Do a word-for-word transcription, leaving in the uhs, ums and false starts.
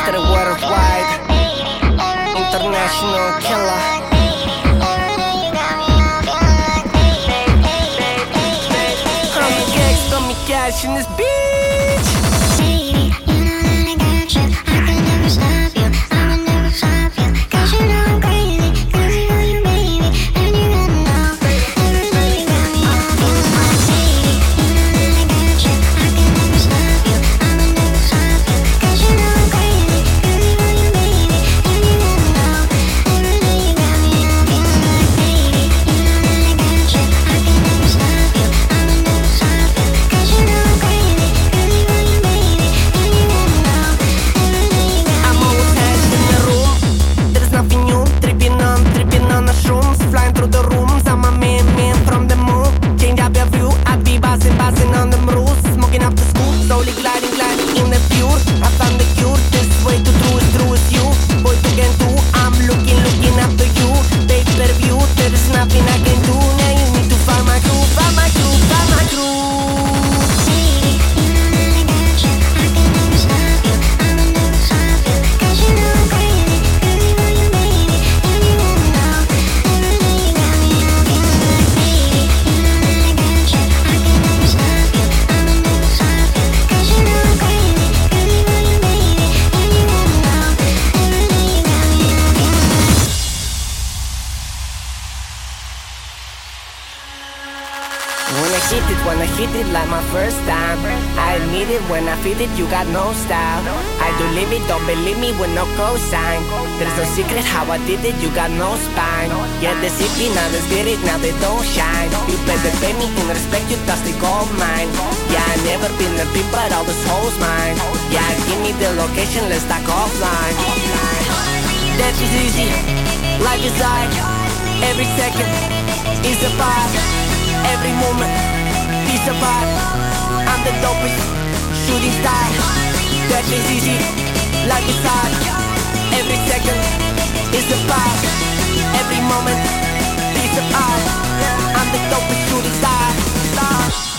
Mister Worldwide, International Killer. I'm the gangsta, me cash in this bitch. Baby, you know that I got you. I can never stop you. I will never stop you. 'Cause you know I'm crazy. 'Cause you know you baby. And you gotta know everything you got me on. Baby, you know that I got you. I can never stop you. I will never stop you. 'Cause you know I'm crazy. 'Cause you know you baby. And you gotta know everything you got me on. Baby, you know that I got you. I can never stop you. I will never stop you. 'Cause you know I'm crazy. 'Cause you know you baby. And you gotta know everything you got I'm me always on. head in the room. There's nothing new. Tripping on, tripping on the shrooms. Flying through the rooms. I'm a man, man from the moon. Change up your view. I'd be buzzing, buzzing on the rules. Smoking up the school. Slowly gliding, gliding in the pure. I found the cure. This way to true is true is you. Boy to get to. I'm looking, looking up to you. Pay per view. There is nothing I can do. Now you need to find my crew, find my crew, find my crew. Baby, you know that I got you. I can never stop you. I will never stop you. 'Cause you know I'm crazy. 'Cause you know you baby. And you gotta know everything you got me on. Baby, you know that I got you. I can never stop you. I will never stop you. 'Cause you know I'm crazy. 'Cause you know you baby. And you gotta know everything you got me on. When I hit it, when I hit it like my first time, I admit it, when I feel it, you got no style. I do live it, don't believe me with no cosign. There's no secret how I did it, you got no spine. Yeah, they see me, now they get it, now they don't shine. You better pay me in respect, you thus they gold mine. Yeah, I never been a pimp, but all this hoes mine. Yeah, give me the location, let's talk offline. That is easy, life is like every second is a vibe. Every moment, piece of art. I'm the dopest shooting star. That is easy, life is hard. Every second is a vibe. Every moment, piece of art. I'm the dopest shooting star. star.